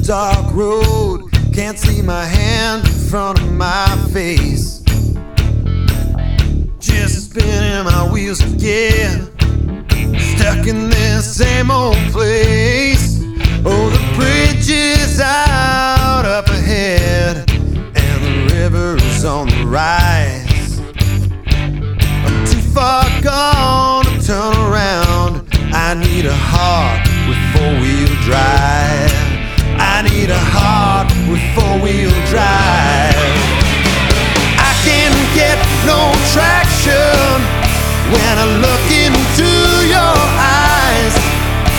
dark road, can't see my hand in front of my face. Just spinning my wheels again, stuck in this same old place. Oh, the bridge is out up ahead, and the river is on the rise. I'm too far gone to turn around. I need a heart with four-wheel drive. I need a heart with four-wheel drive. I can't get no traction when I look into your